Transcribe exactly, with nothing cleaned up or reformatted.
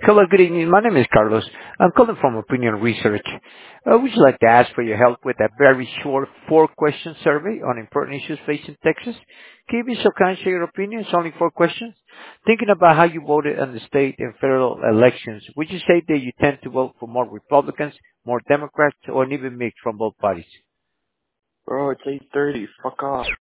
Hello, good evening. My name is Carlos. I'm calling from Opinion Research. Uh, would you like to ask for your help with a very short four-question survey on important issues facing Texas? Can you be so kind to share your opinion? It's only four questions. Thinking about how you voted on the state and federal elections, would you say that you tend to vote for more Republicans, more Democrats, or an even mix from both parties? Bro, it's eight thirty. Fuck off.